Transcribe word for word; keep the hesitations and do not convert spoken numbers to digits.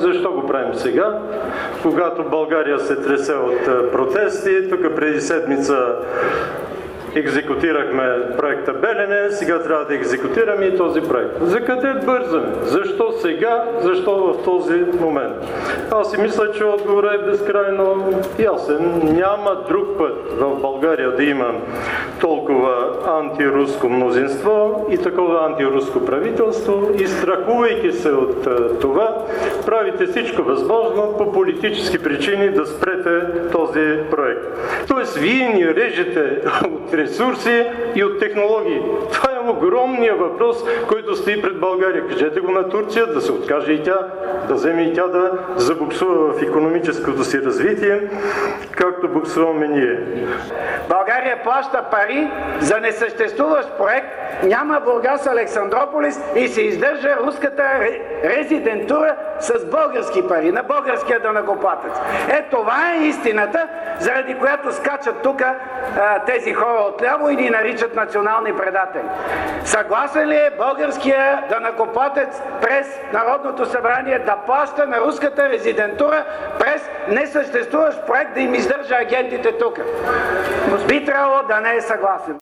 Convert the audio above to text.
Защо го правим сега? Когато България се тресе от протести, тук преди седмица екзекутирахме проекта Белене, сега трябва да екзекутираме и този проект. За къде бързаме? Защо сега? Защо в този момент? Аз си мисля, че отговорът е безкрайно ясен. Няма друг път в България да има толкова антируско мнозинство и такова антируско правителство и страхувайки се от това, правите всичко възможно по политически причини да спрете този проект. Тоест, вие ни режете от ресурси и от технологии. Това е огромният въпрос, който стои пред България. Кажете го на Турция, да се откаже и тя, да вземе и тя да забуксува в икономическото си развитие, както буксуваме ние. България плаща пари за несъществуващ проект, няма Бургас Александрополис и се издържа руската резидентура с български пари, на българския данъкоплатец. Е, това е истината, заради която скачат тук тези хора отляво и ни наричат национални предатели. Съгласен ли е българския данъкоплатец през Народното събрание да плаща на руската резидентура през несъществуващ проект да им издържа агентите тук? Би трябвало да не е съгласен.